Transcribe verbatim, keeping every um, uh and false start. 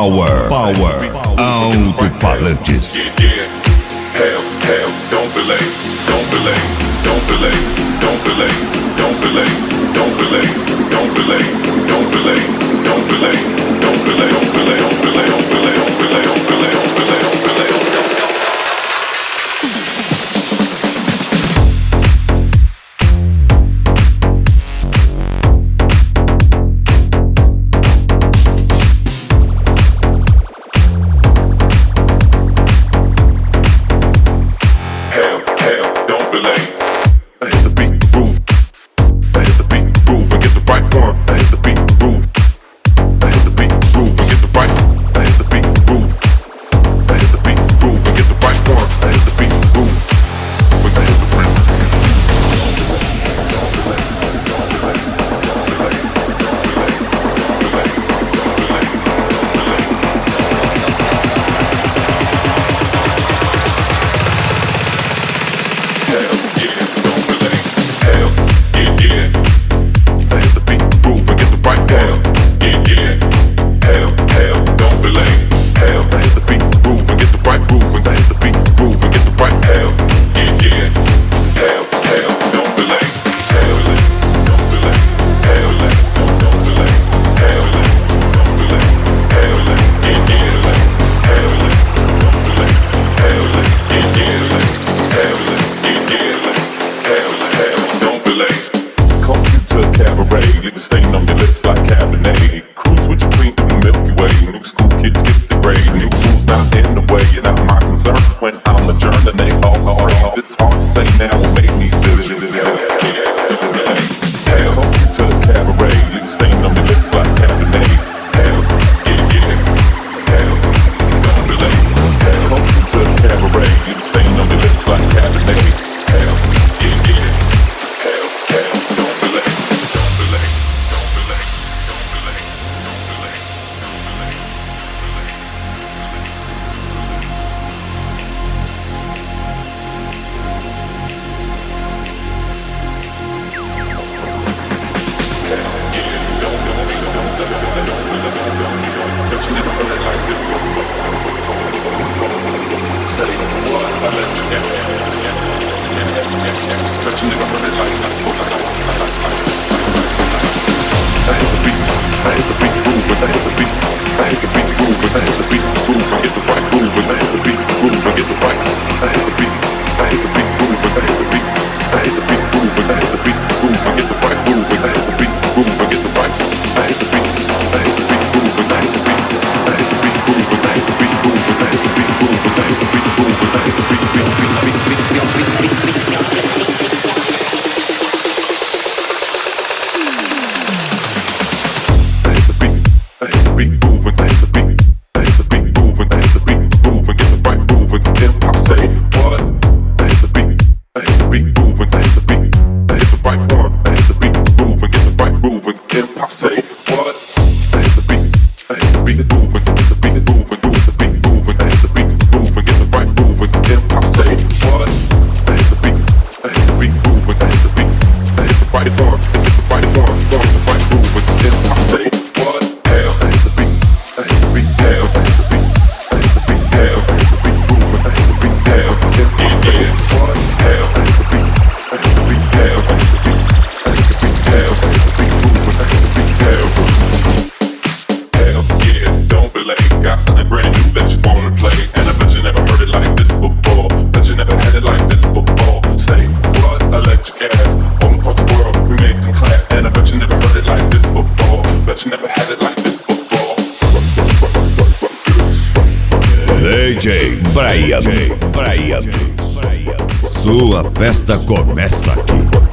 Power, Power, Alto-Falantes. Yeah, yeah. Hell, hell, don't delay, don't delay, don't delay, don't delay, don't delay, don't delay, don't delay, don't delay, don't delay, don't delay, don't delay, don't delay, don't delay, don't delay, don't delay, don't delay, don't delay, don't delay. D J Brian, Brian, sua festa começa aqui.